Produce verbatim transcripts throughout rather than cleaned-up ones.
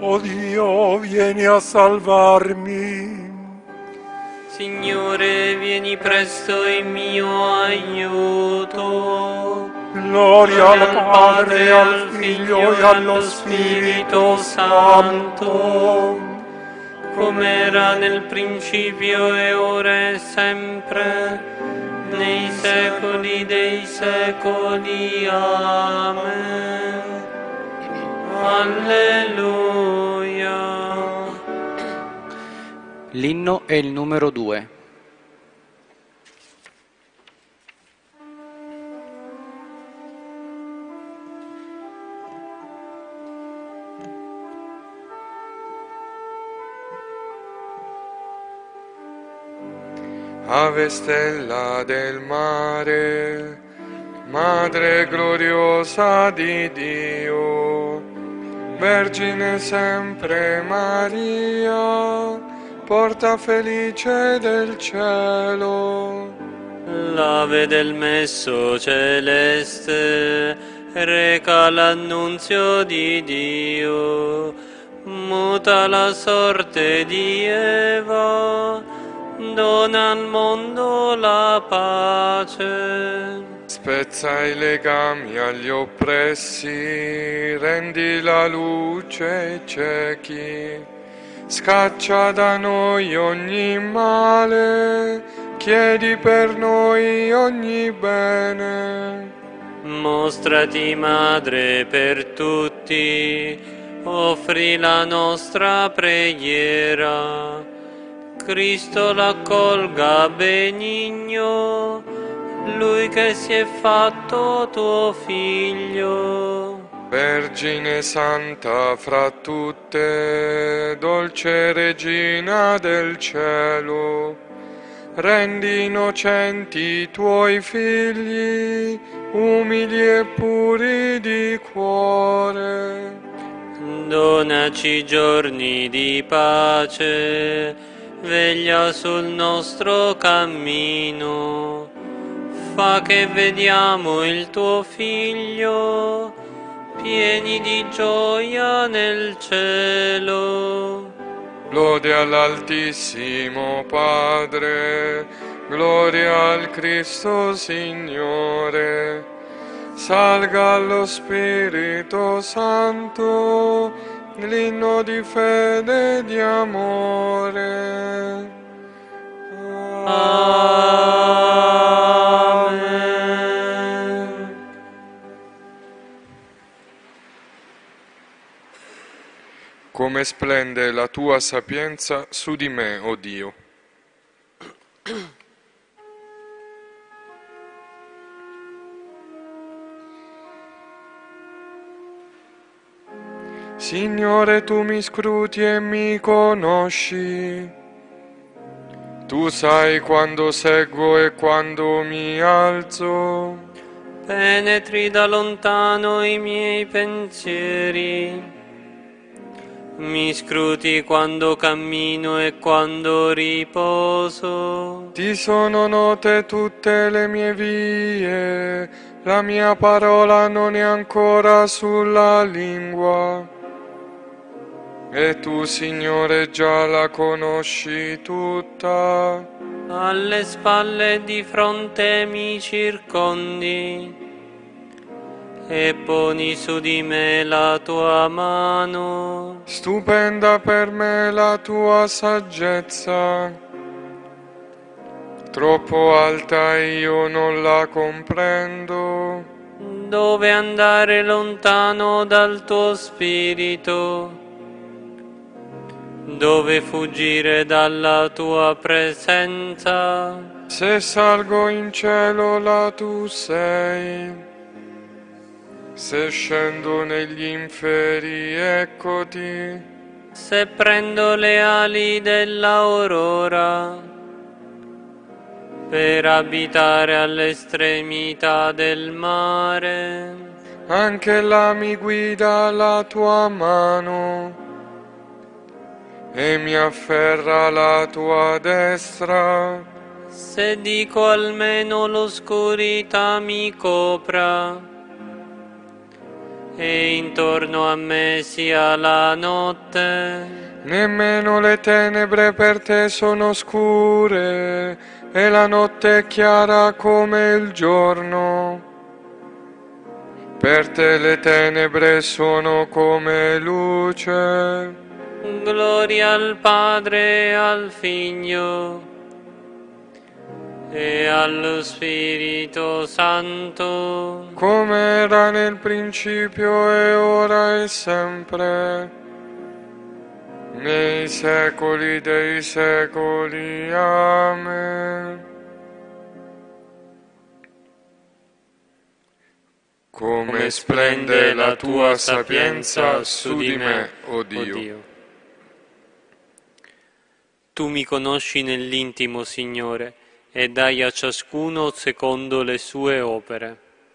Oh Dio, vieni a salvarmi. Signore, vieni presto in mio aiuto. Gloria al Padre, al Figlio e allo Spirito Santo, come era nel principio e ora e sempre, nei secoli dei secoli. Amen. Alleluia. L'inno è il numero due. Ave stella del mare, Madre gloriosa di Dio, Vergine sempre Maria, porta felice del cielo. L'ave del messo celeste reca l'annunzio di Dio, muta la sorte di Eva, dona al mondo la pace. Spezza i legami agli oppressi, rendi la luce ai ciechi, scaccia da noi ogni male, chiedi per noi ogni bene. Mostrati madre per tutti, offri la nostra preghiera. Cristo l'accolga benigno, Lui che si è fatto tuo Figlio. Vergine Santa fra tutte, dolce Regina del cielo, rendi innocenti i tuoi figli, umili e puri di cuore. Donaci giorni di pace, veglia sul nostro cammino, fa che vediamo il tuo Figlio, pieni di gioia nel cielo. Lode all'Altissimo Padre, gloria al Cristo Signore, salga allo Spirito Santo, l'inno di fede e di amore. Amen. Come splende la tua sapienza su di me, o Dio. Signore, tu mi scruti e mi conosci. Tu sai quando seguo e quando mi alzo. Penetri da lontano i miei pensieri, mi scruti quando cammino e quando riposo. Ti sono note tutte le mie vie, la mia parola non è ancora sulla lingua. E tu, Signore, già la conosci tutta. Alle spalle e di fronte mi circondi e poni su di me la tua mano. Stupenda per me la tua saggezza, troppo alta io non la comprendo. Dove andare lontano dal tuo spirito? Dove fuggire dalla tua presenza? Se salgo in cielo là tu sei, se scendo negli inferi eccoti. Se prendo le ali dell'aurora per abitare all'estremità del mare, Anche là mi guida la tua mano e mi afferra la tua destra. se dico almeno l'oscurità mi copra, e intorno a me sia la notte. Nemmeno le tenebre per te sono scure, e la notte è chiara come il giorno. Per te le tenebre sono come luce. Gloria al Padre e al Figlio e allo Spirito Santo, Come era nel principio e ora e sempre, nei secoli dei secoli. Amen. Come splende la tua sapienza su di me, o Dio. Tu mi conosci nell'intimo, Signore, e dai a ciascuno secondo le sue opere.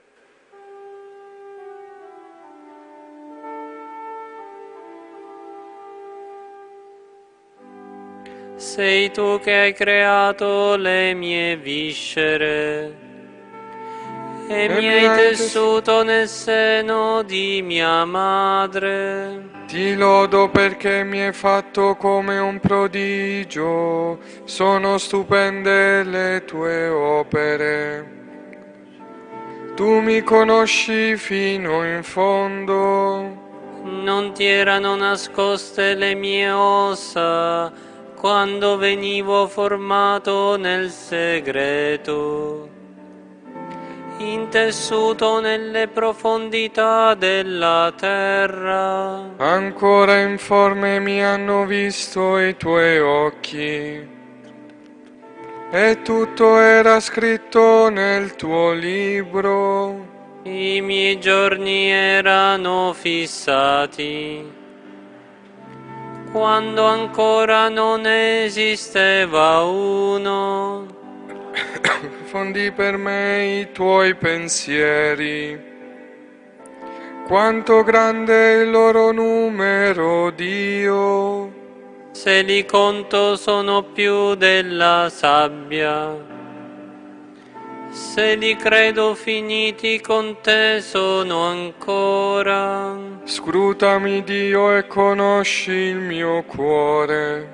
Sei tu che hai creato le mie viscere e mi hai tessuto nel seno di mia madre. Ti lodo perché mi hai fatto come un prodigio, sono stupende le tue opere. Tu mi conosci fino in fondo. Non ti erano nascoste le mie ossa quando venivo formato nel segreto, intessuto nelle profondità della terra. Ancora informe mi hanno visto i tuoi occhi, e tutto era scritto nel tuo libro. I miei giorni erano fissati quando ancora non esisteva uno. Fondi per me i tuoi pensieri. Quanto grande è il loro numero, Dio. Se li conto sono più della sabbia. Se li credo finiti con te sono ancora. Scrutami, Dio, e conosci il mio cuore.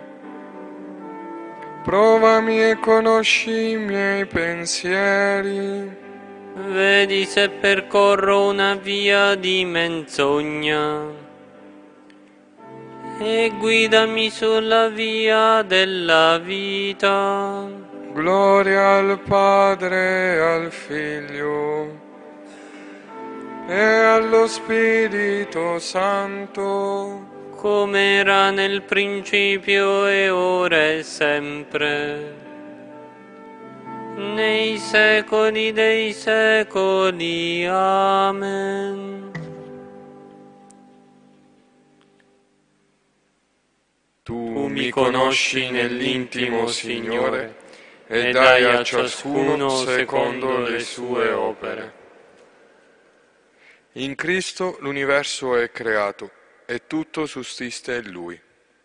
Provami e conosci i miei pensieri. Vedi se percorro una via di menzogna e guidami sulla via della vita. Gloria al Padre e al Figlio e allo Spirito Santo, come era nel principio e ora e sempre, nei secoli dei secoli. Amen. Tu mi conosci nell'intimo, Signore, e dai a ciascuno secondo le sue opere. In Cristo l'universo è creato e tutto sussiste in Lui.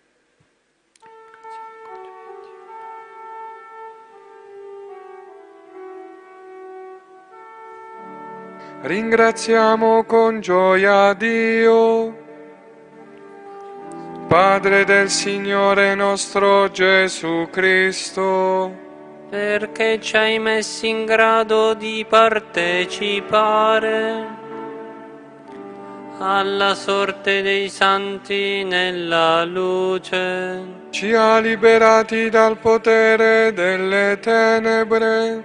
Ringraziamo con gioia Dio, Padre del Signore nostro Gesù Cristo, perché ci hai messi in grado di partecipare alla sorte dei santi nella luce. ci ha liberati dal potere delle tenebre,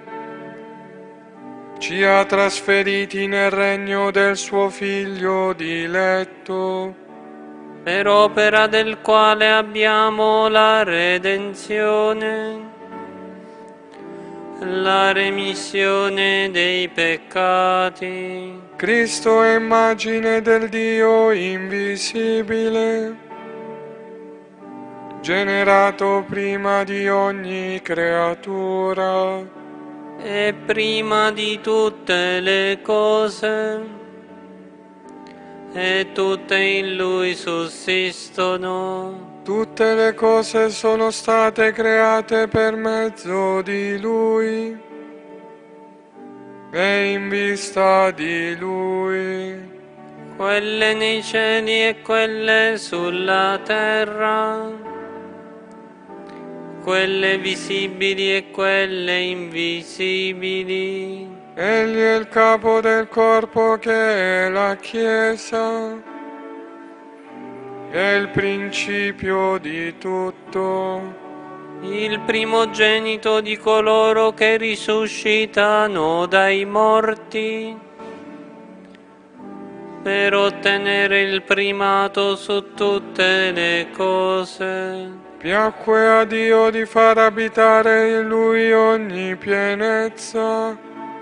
ci ha trasferiti nel regno del suo Figlio diletto, per opera del quale abbiamo la redenzione, la remissione dei peccati. Cristo è immagine del Dio invisibile, generato prima di ogni creatura, E prima di tutte le cose, e tutte in Lui sussistono. tutte le cose sono state create per mezzo di Lui e in vista di Lui. quelle nei cieli e quelle sulla terra, quelle visibili e quelle invisibili. Egli è il capo del corpo che è la Chiesa, è il principio di tutto, Il primogenito di coloro che risuscitano dai morti, per ottenere il primato su tutte le cose. Piacque a Dio di far abitare in Lui ogni pienezza,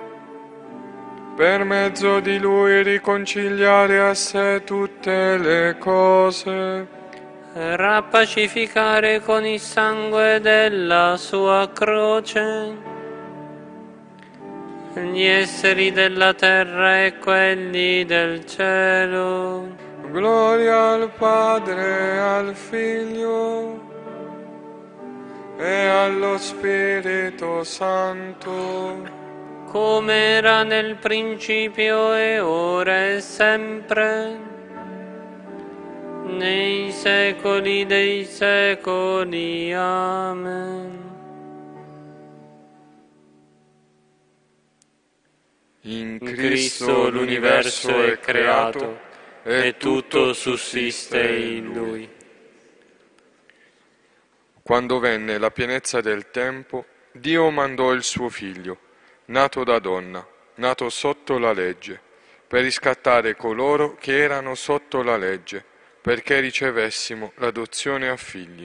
per mezzo di Lui riconciliare a sé tutte le cose, Rappacificare con il sangue della sua croce gli esseri della terra e quelli del cielo. Gloria al Padre, al Figlio e allo Spirito Santo, Come era nel principio e ora e sempre, nei secoli dei secoli. Amen. in In Cristo l'universo è creato e tutto sussiste in Lui. Quando venne la pienezza del tempo, Dio mandò il suo Figlio, nato da donna, nato sotto la legge, per riscattare coloro che erano sotto la legge, perché ricevessimo l'adozione a figli.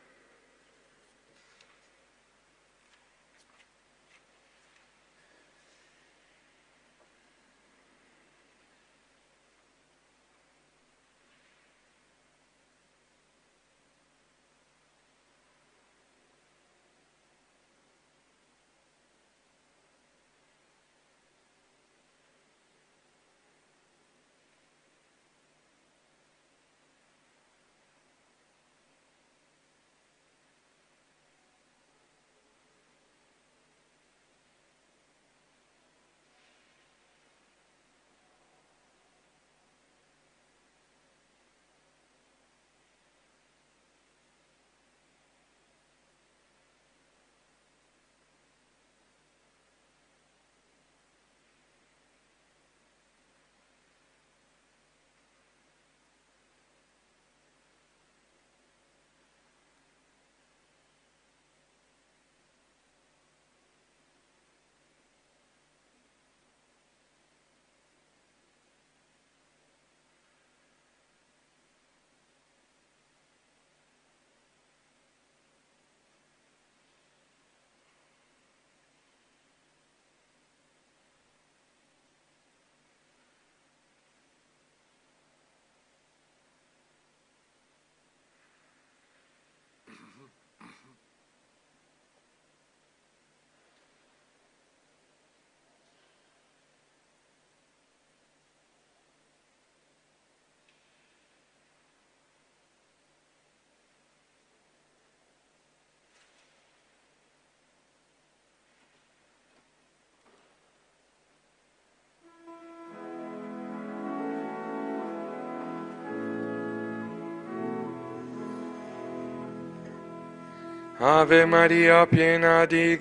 Ave Maria, piena di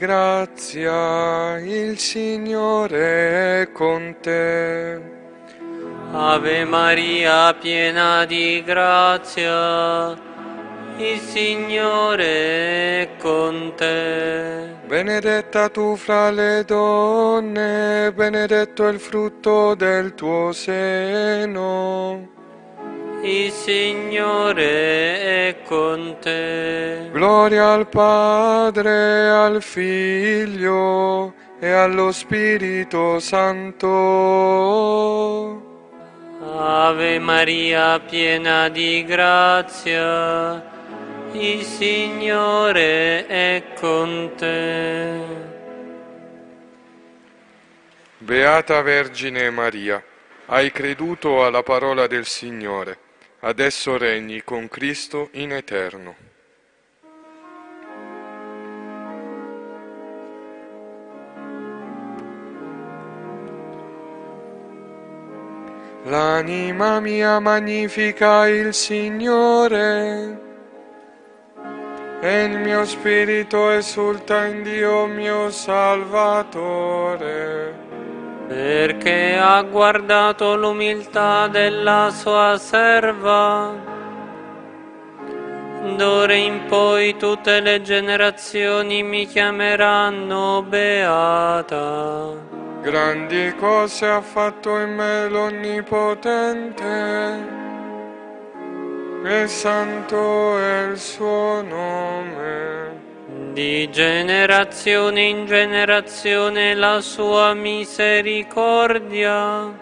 grazia, il Signore è con te. Ave Maria, piena di grazia, il Signore è con te. Benedetta tu fra le donne, benedetto è il frutto del tuo seno. Il Signore è con te. Gloria al Padre, al Figlio e allo Spirito Santo. Ave Maria, piena di grazia, il Signore è con te. Beata Vergine Maria, hai creduto alla parola del Signore, adesso regni con Cristo in eterno. L'anima mia magnifica il Signore, e il mio spirito esulta in Dio mio Salvatore, perché ha guardato l'umiltà della sua serva. D'ora in poi tutte le generazioni mi chiameranno beata. Grandi cose ha fatto in me l'Onnipotente, e santo è il suo nome. Di generazione in generazione la sua misericordia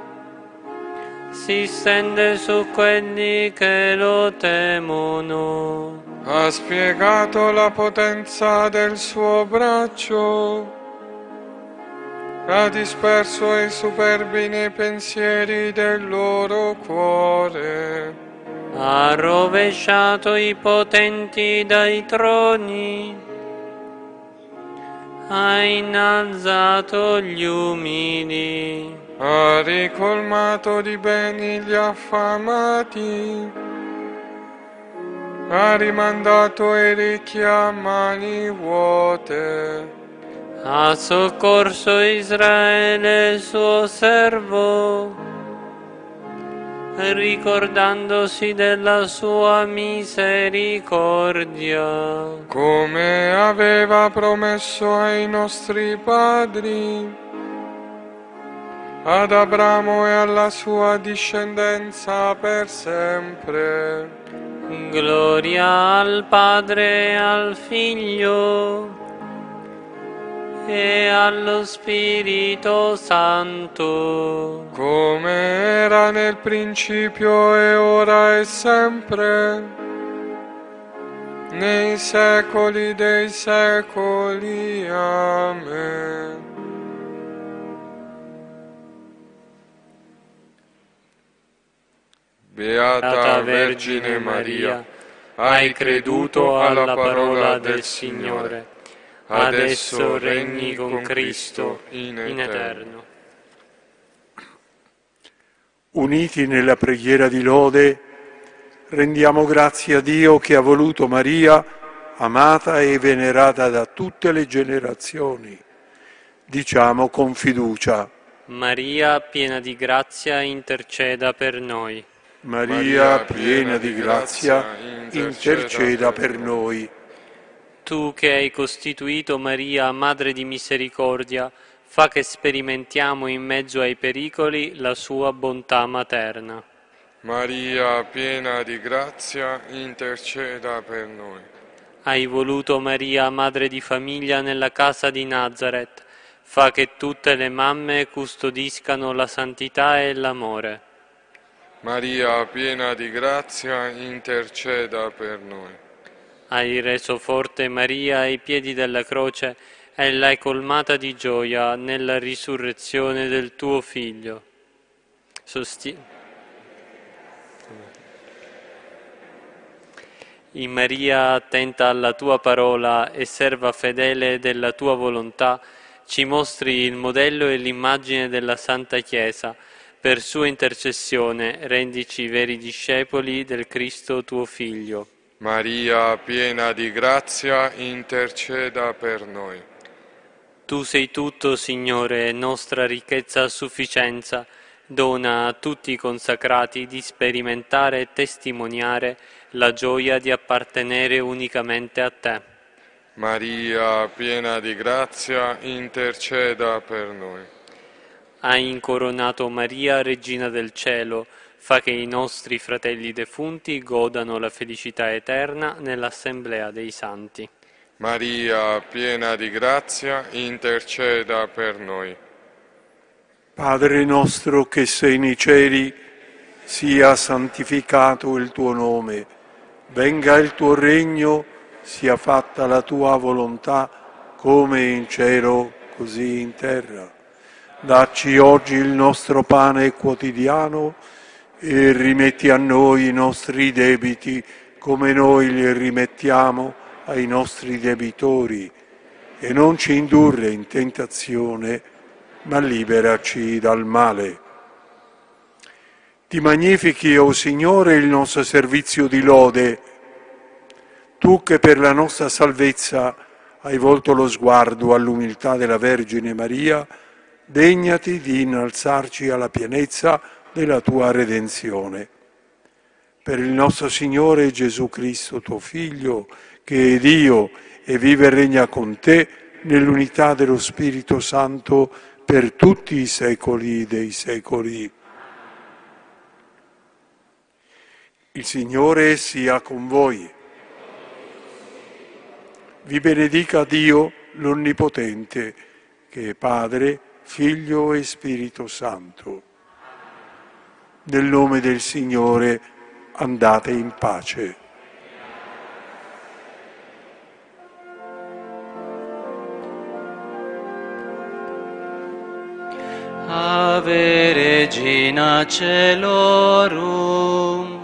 si stende su quelli che lo temono. Ha spiegato la potenza del suo braccio, ha disperso i superbi nei pensieri del loro cuore. Ha rovesciato i potenti dai troni, ha innalzato gli umili, Ha ricolmato di beni gli affamati, ha rimandato i ricchi a mani vuote. ha soccorso Israele suo servo, ricordandosi della sua misericordia, Come aveva promesso ai nostri padri, ad Abramo e alla sua discendenza per sempre. Gloria al Padre e al Figlio e allo Spirito Santo, Come era nel principio e ora e sempre, nei secoli dei secoli. Amen. Beata Vergine Maria, hai creduto alla parola del Signore. Adesso regni con Cristo in eterno. Uniti nella preghiera di lode, rendiamo grazie a Dio che ha voluto Maria, amata e venerata da tutte le generazioni. Diciamo con fiducia: Maria, piena di grazia, interceda per noi. Maria, piena di grazia, interceda per noi. Tu che hai costituito Maria, Madre di misericordia, fa che sperimentiamo in mezzo ai pericoli la sua bontà materna. Maria, piena di grazia, interceda per noi. Hai voluto Maria, Madre di famiglia, nella casa di Nazareth, fa che tutte le mamme custodiscano la santità e l'amore. Maria, piena di grazia, interceda per noi. Hai reso forte Maria ai piedi della croce e l'hai colmata di gioia nella risurrezione del tuo Figlio. Sosti- In Maria, attenta alla tua parola e serva fedele della tua volontà, ci mostri il modello e l'immagine della Santa Chiesa. Per sua intercessione rendici veri discepoli del Cristo tuo Figlio. Maria, piena di grazia, interceda per noi. Tu sei tutto, Signore, e nostra ricchezza a sufficienza. Dona a tutti i consacrati di sperimentare e testimoniare la gioia di appartenere unicamente a Te. Maria, piena di grazia, interceda per noi. Hai incoronato Maria, Regina del Cielo, fa che i nostri fratelli defunti godano la felicità eterna nell'assemblea dei santi. Maria, piena di grazia, interceda per noi. Padre nostro che sei nei cieli, sia santificato il tuo nome, venga il tuo regno, sia fatta la tua volontà, come in cielo, così in terra. Dacci oggi il nostro pane quotidiano e rimetti a noi i nostri debiti, come noi li rimettiamo ai nostri debitori, e non ci indurre in tentazione, ma liberaci dal male. Ti magnifichi, o Signore, il nostro servizio di lode, tu che per la nostra salvezza hai volto lo sguardo all'umiltà della Vergine Maria, degnati di innalzarci alla pienezza della tua redenzione. Per il nostro Signore Gesù Cristo, tuo Figlio, che è Dio e vive e regna con te nell'unità dello Spirito Santo per tutti i secoli dei secoli. Il Signore sia con voi. Vi benedica Dio l'Onnipotente, che è Padre, Figlio e Spirito Santo. Nel nome del Signore andate in pace. Ave Regina Caelorum,